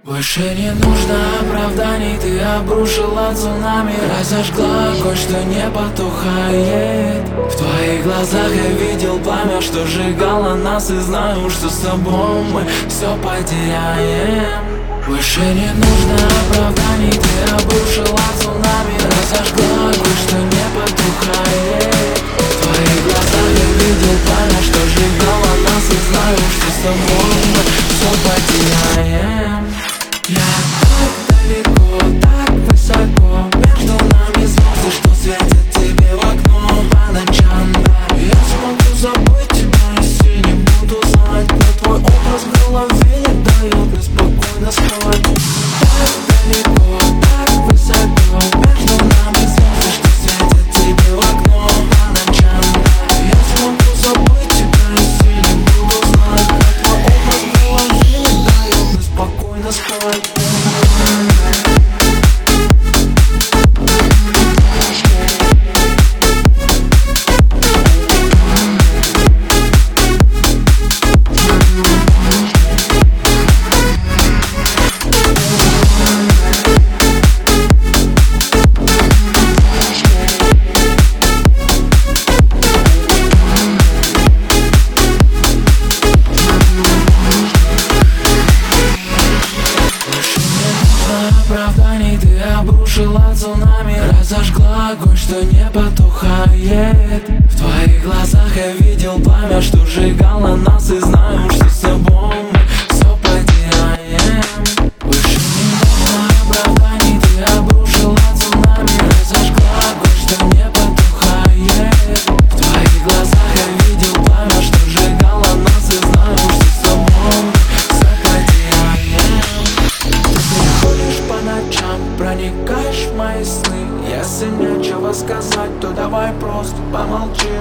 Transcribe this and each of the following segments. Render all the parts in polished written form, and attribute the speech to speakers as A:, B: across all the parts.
A: Больше не нужно оправданий, ты обрушила цунами, разожгла огонь, что не потухает. В твоих глазах я видел пламя, что сжигало нас, и знаю, что с тобой мы все потеряем. Больше не нужно оправданий, ты обрушила цунами, разожгла огонь, что не потухает. В твоих глазах я видел пламя, что сжигало нас, и знаю, что с тобой мы все потеряем. Я так далеко, так высоко, между нами звезды, что светят тебе в окно по ночам, да. Я смогу забыть тебя, если не буду знать, но твой образ в голове не дает мне спокойно спать. Так далеко, так высоко, между нами звезды, что светят тебе в окно по ночам, да. Я смогу забыть тебя, если не буду знать, но твой образ в голове не дает мне спокойно спать. Оправданий, ты обрушила цунами, разожгла огонь, что не потухает. В твоих глазах я видел пламя, что сжигало нас, и знаю, что с тобой мы все потеряем. Больше не нужно оправданий, ты обрушила цунами, разожгла огонь, что не потухает. В твоих глазах я видел пламя, что сжигало нас, и знаю, что с тобой мы все потеряем. Приходишь по ночам, проникаешь в мои сны. Если нечего сказать, то давай просто помолчим.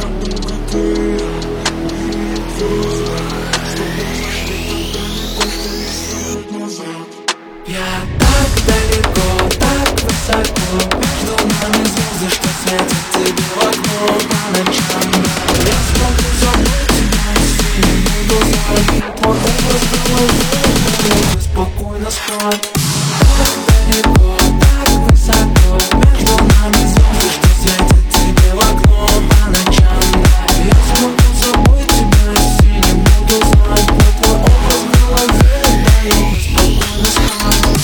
A: Я так далеко, так высоко, между нами звезды, что светят тебе в окно по ночам. Я смогу забыть тебя, если не буду знать, твой образ в голове, спокойно спать. Так далеко, так высоко, между нами звезды, что светят тебе в окно по ночам, да. Я смогу забыть тебя, если не буду знать, но твой образ в голове дает спокойно спать.